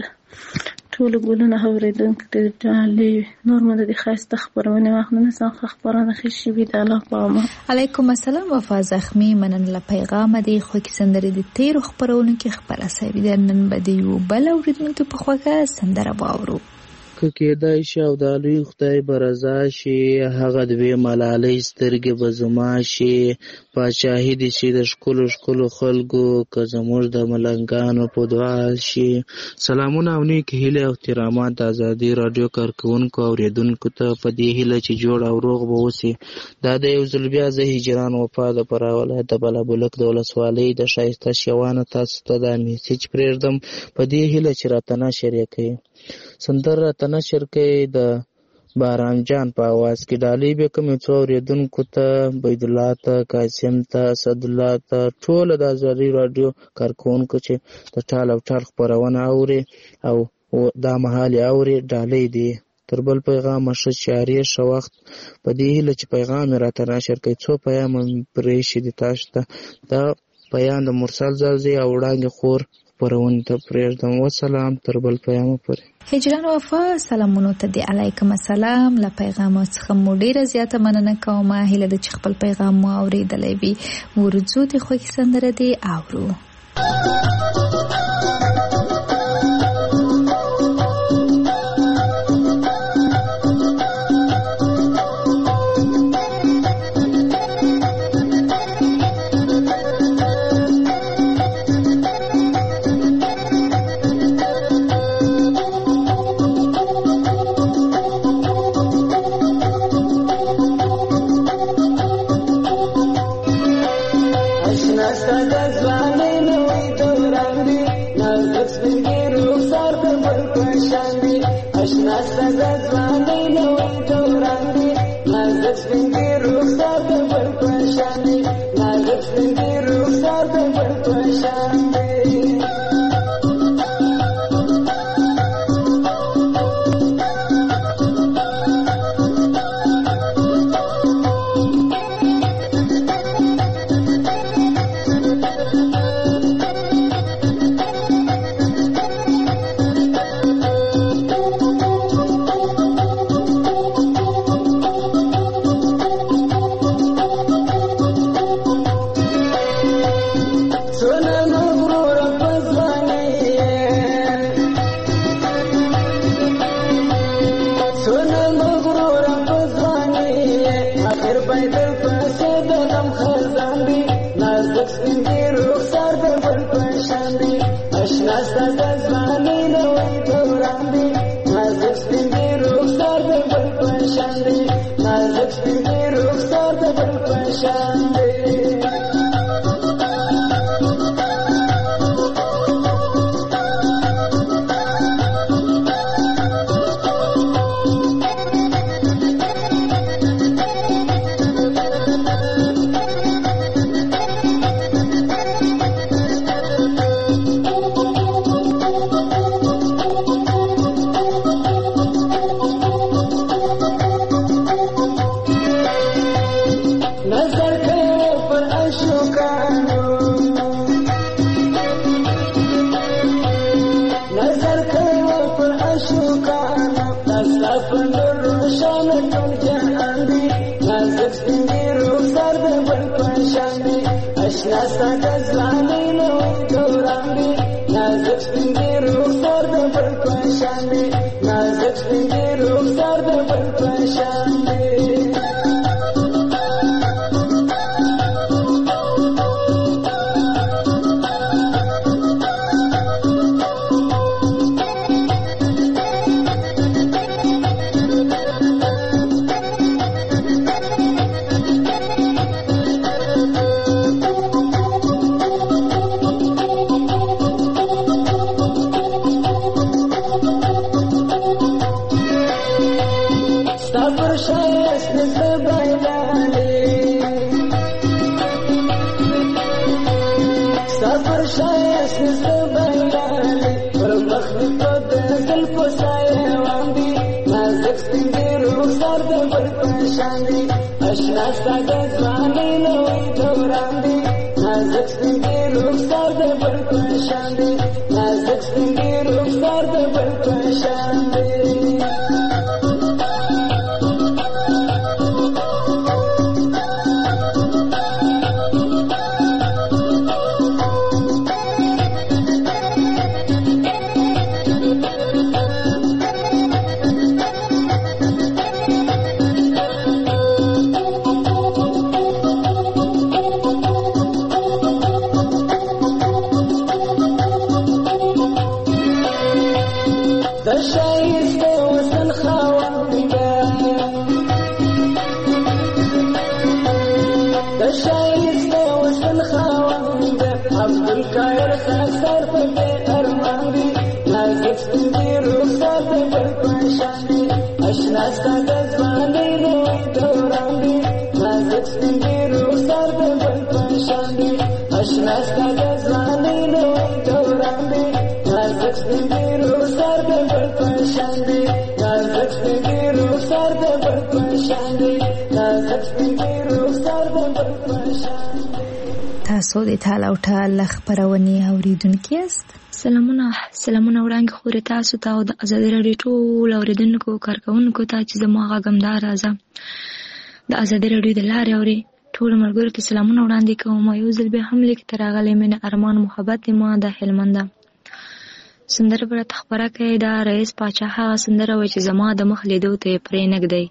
ټول ګلونه اوریدونکو ته ډالې نور مده د خاصه خبرونه واخلنه څنګه خبرونه خشي بي د الله پامه. علیکم السلام وفا زخمی منن له پیغام دی خو کې سندره د تیر خبرونه کې خبره سوي د نن بده یو بل اوریدونکو په خوګه سندره باورو که کېدای شي او د لوی خدای به رضا شي هغه دوی ملالۍ سترګې به زما شي پاچاهي دي چې د ښکلو ښکلو خلکو که زموږ د ملنګانو په دعا شي. سلامونه او نیکې هیلې او احترامات د ازادي راډیو کارکوونکو او اورېدونکو ته په دې هیله چې جوړ او روغ به اوسي. دا د یو ځل بیا زه هجران وفا د فراه ولایت د بلابلک د ولسوالۍ د ښایسته شیوانه تاسو ته دا میسج پرېږدم په دې هیله چې راته نشر یې کوي. سندره راته نشر کوي د باران جان په اواز کې ډالۍ به کومې څو اورېدونکو ته بيدالله ته قاسم ته اسدالله ته ټول د ازادي راډیو کارکوونکو چې د ټال او ټال خبرونه اوري او دا مهال اوري ډالۍ دي تر بل پیغام ښه چاري ښه وخت په دې هیله چې پیغام راته نشر کوي څو پیغام پرې شي د تاسو ته دا پیغام د مرسل زوزي او وړاندې خور پرون ته پرېږدم. وسلام تر بل پیغام پورې. هجران وفا سلامونو ته دی علیکم السلام له پیغام څخه مو ډیره زیاته مننه کوم هیله د خپل پیغام مو اوریدلې وي ورځو د خوښ سندره دی اورو. اشنا ستاد ځواني رخسار د بل پشان دی نازک سپین دی رخسار د بل پشان دی تاسو د ټال او ټال خبرونه اوریدونکو یاست. سلامونه سلامونه وړاندې خوري تاسو ته د ازادي راډیو ټول اوریدونکو کارکونکو ته چې زما غږمدار راځم د ازادي راډیو د لارې اوري ټول ملګرو ته سلامونه وړاندې کوم. یو ځل به هم لیک تر غلې مینه ارمان محبت ما د هلمند سندره پر تخبره کې دا رئیس پاچا هغه سندره وای چې زما د مخ لیدو ته پرې نګدی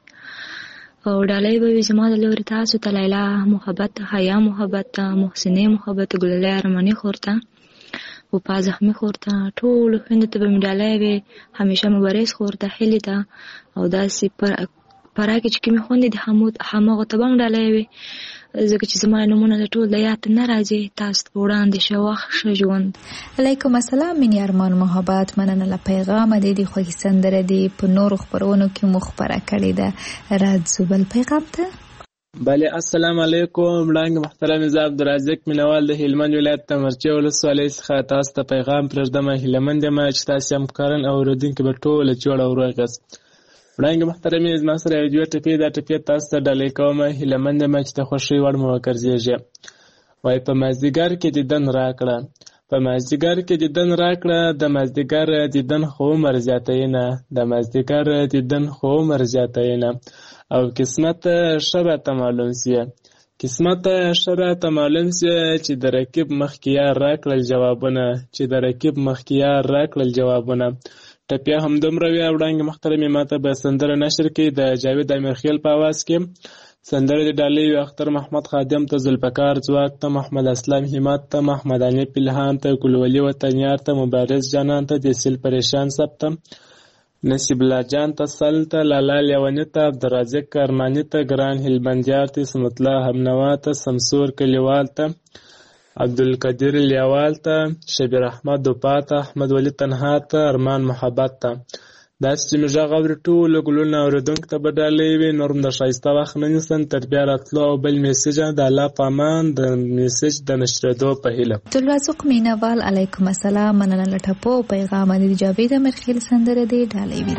او ډالۍ به زما د لوري تاسو ته لیلا محبت حیا محبت محسنه محبت ګلله ارمانی خورته او پازخمی خورته ټول خوند ته به ډالۍ وي همیشه مبارز خورته هلیدا او داسې پر پراکه چې کوم خوند دي حمود حماغه ته بم ډالۍ وي ځکه چې زما نمونه ټول د یاد نه راځي تاسو وړاندې شوخ شجوند. علیکم السلام مینی ارمان محبت مننه له پیغام دې دی خو سندره دی په نور خبرونو کې مخبره کړی ده راځو بل پیغام ته. بله السلام علیکم. وړاندې محترم زه عبدالرزاق مینوال د هلمند ولایت د مرچې ولسوالۍ څخه تاسو ته پیغام پرېږدم. هیلهمند یم چې تاسو هم کارن اورېدونکي به ټوله جوړ او روغ یاست. وړاندې محترمې زما سره یو دوه ټپې دا ټپې تاسو ته ډالۍ کوم. هیلهمند یم چې د خوښۍ وړ مو وګرځېږي. وایي په مازدیګر کې دیدن راکړه، په مازدیګر کې دیدن راکړه، د مازدیګر دیدن خو عمر زیاتوي نه، د مازدیګر دیدن خو عمر زیاتوي نه. او قسمت ښه راته معلوم سي، قسمت ښه راته معلوم سي چې د رقیب مخکې یار راکړل جوابونه، چې د رقیب مخکې یار راکړل جوابونه. ټپیا همدومره وي. وړاندې محترمې ماته به سندره نشر کړي د جاوید امیرخیل په اواز کې. سندره د ډالۍ وي اختر محمد خادم ته، ذوالفقار ځواک ته، محمد اسلام همت ته، محمد علي پلهان ته، ګلولي وطنیار ته، مبارز جانان ته، دیسیل پریشان سب ته، نصیب الله جان ته، سل ته، لالا لیونی ته، عبدالرازق کرمانی ته، ګران هلمندیار ته، اسمت الله همنوا ته، سمسور کلیوال ته، عبدالقدیر لیوال ته، شبیر احمد دوپا ته، احمد ولی تنها ته، ارمان محبت ته. داسې چې مې غږ اوري ټولو ګلونه اورېدونکو ته به ډالۍ وي. نور هم د ښایسته وخت نه نیسم تر بیا راتلو او بل میسج د الله په امان د میسج د نشرېدو په هیله. عبدالرزاق مینوال علیکم السلام. مننه له ټپو پیغام د جاوید امیرخیل سندره دی ډالۍ وي.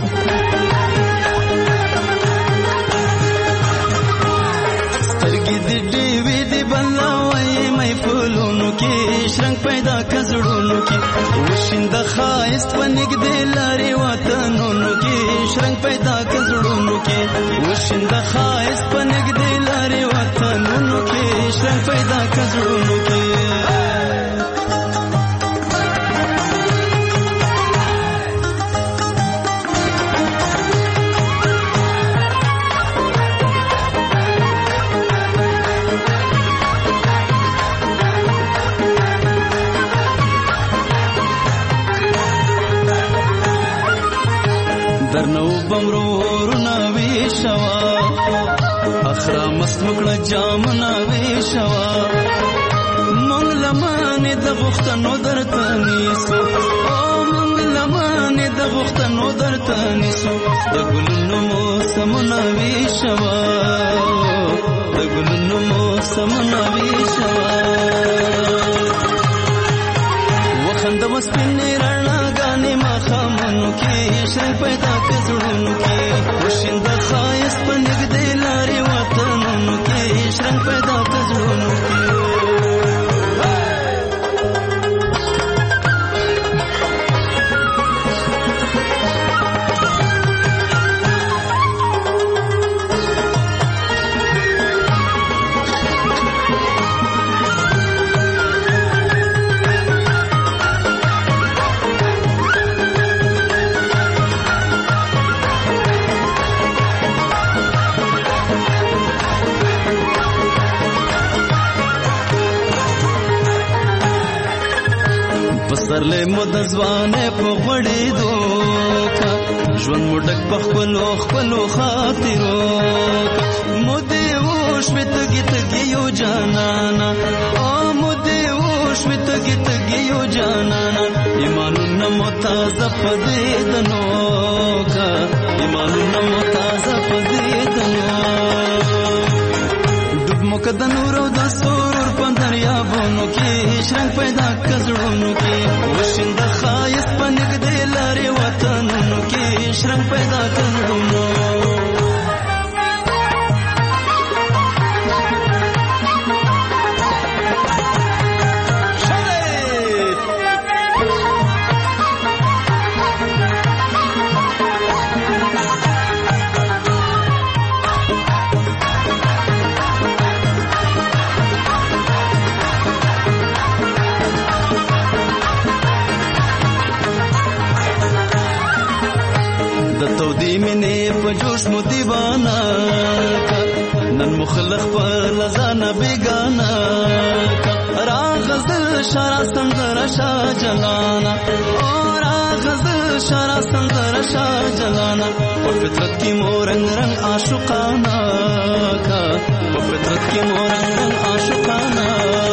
سترګې د ډیوې د بلاوي مې فولونو کې شرنګ پیدا کزړونو کې وشینده خایست په نږدې لارې وطنونو کې شرنګ پیدا کزړونو کې وشینده خایست په نږدې لارې وطنونو کې شرنګ پیدا کزړونو کې. درنو بمرورنا ویشوا اخرا مست مکړه جامنا ویشوا مونږ لمانه د غختنو درته نیسو او مونږ لمانه د غختنو درته نیسو د ګلونو موسمنا ویشوا د ګلونو موسمنا ویشوا وخند مسپنې رڼا غانې مخامنو کې شرنګ پیدا کزړونو کې وشینده خایست په نږدې لارې وطنونو کې شرنګ پیدا کزړونو کې. پسرلې مو د ځوانې په غوړېدو کا ژوند مو ډک په خپلو خپلو خاطرو کا مو دې وشوې تږي تږي یو جانانا او مو دې وشوې تږي تږي یو جانانا ایمانونه مو تازه په دې دنو کا ایمانونه مو تازه په دې دنو ډوب مو که د نور او د سرور په دریابونو کې شرنګ پیدا کزړونو کې وشینده خایست په نږدې لارې وطنونو کې شرنګ پیدا کزړونو. تودی مینې په جوش مو دیوانا نن مخلخ په لزانا بیگانا راغزل شارا سندر شا جلانا او راغزل شارا سندر شا جلانا په فطرت کې مورنګ رنگ عاشقانا کا په فطرت کې مورنګ رنگ عاشقانا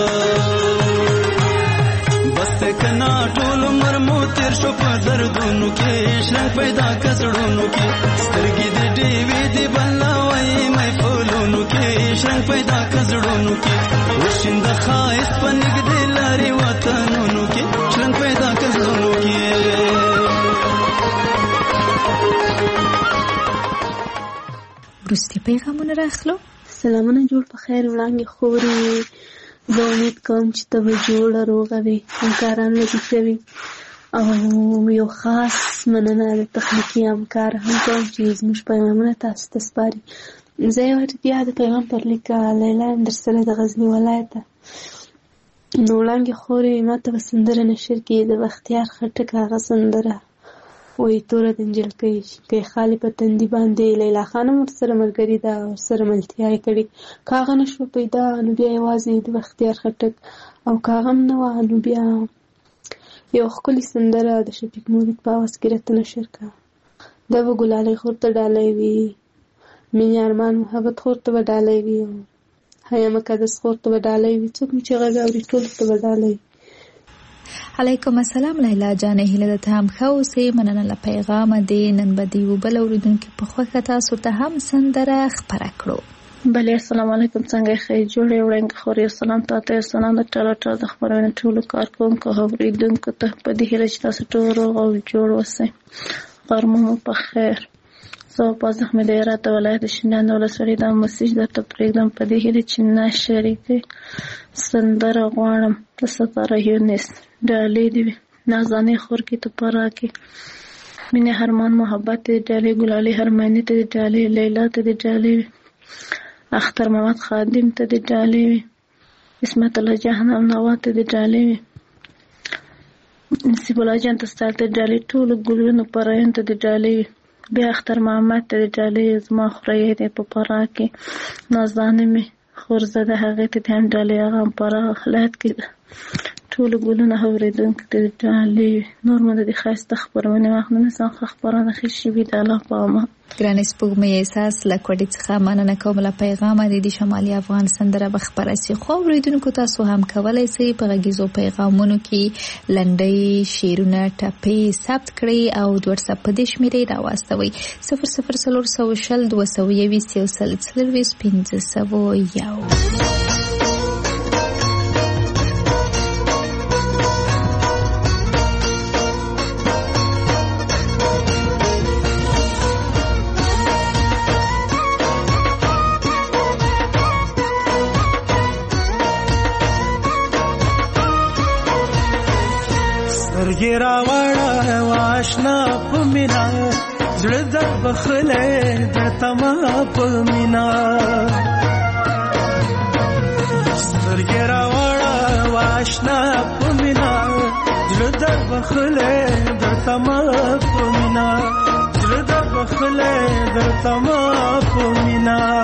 بس کنا ټول عمر مو تیر شو په دردونو کې شرنګ پیدا کزړونو کې سترګې د ډیوې د بلاوي مې فولونو کې شرنګ پیدا کزړونو کې وشند خایست پنګ دې لاري وطنونو کې شرنګ پیدا کزړونو کې. وروستي پیغامونه راخلو. سلامونه جوړ په خیر وړاندې خوري. زه امید کوم چې ته به جوړه روغه وي، همکاران وظیفه وي، او یو خاص مننه د تخنیکي همکار هم کوم چې زموږ پیغامونه تاسو ته سپاري. زه یو بیا د پیغام پر لیکه لیلا یم در سره د غزني ولایته. نو وړاندې خوري ما ته به سندره نشر کړي د بختیار خټک هغه سندره وایي توره د نجلکۍ که یې خالي په تندي باندې. لیلا خانم ورسره ملګري ده او ورسره ملتیا یې کړې. که هغه نه شوه پیدا نو بیا یوازې د بختیار خټک، او که هغه هم نه وه نو بیا یو ښکلې سندره د شفیق مرید په اواز کې راته نشر کړه. دا به ګلالۍ خور ته ډالۍ وي، مینې ارمان محبت خور ته به ډالۍ وي، او حیا مقدس خور ته به ډالۍ وي. څوک مې چې غږ اوري ټولو ته به ډالۍ وي. علیکم السلام لیلا جانې، هیله ده ته هم ښه اوسې. مننه له پیغامه دې. نن به د یو بل اورېدونکي په خوښه تاسو ته هم سندره خپره کړو. بله السلام علیکم، څنګه یې ښه جوړې وړنګې خورې. سلام تاته یو سلام د ټاله ټاله د خپرونې ټولو کارکوونکو او اورېدونکو ته په دې هیله چې تاسو ټول روغ او جوړ اوسئ. غرمه مو په خیر. زه عباس احمد هرات ولایت شینوارو د ولسوالۍ دا مسیج درته پرېږدم په دې هیله چې نشر یې کړئ. سندره غواړم د ستاره یونس ډالۍ دې وي نازانې خور کې ته پرا کې مینې هرمان محبت دې ډالۍ ګلالۍ هرماني ته دې ډالۍ لیلا ته دې ډالۍ وي اختر محمد خادم ته دې ډالۍ وي اسمت الله جهنم نوا ته دې ډالۍ وي نصیب الله جان ته ستاسو ته ډالۍ ټولو ګلونو پرایان ته دې ډالۍ وي بیا اختر محمد ته دې ډالۍ زما خورۍ دې په پرا کې نازانې مې خورزده هغې ته دې هم ډالۍ هغه هم پرا خلات کې ټولو ګلونه اورېدونکو ته دې ډالۍ وي. نور مو د دې ښایسته خپرونې واخله نسم ښه خپرونه ښې شوي د الله په امان. ګرانې سپوږمۍ احساس له کوډې څخه مننه کوم له پیغامه د دې شمالي افغان سندره به خپره سي. خو اورېدونکو تاسو هم کولی سئ په غږیزو پیغامونو کې لنډۍ شعرونه ټپې ثبت کړئ او د وټساپ په دې شمېرې راواستوئ صفر صفر څلور سوه شل دوه سوه یویشت یو سل څلرویشت پنځه سوه یو. سترګې راوړه واشنا په مینا زړه د بخلې درته ما په مینا سترګې راوړه واشنا په مینا زړه د بخلې درته ما په مینا زړه د بخلې درته ما په مینا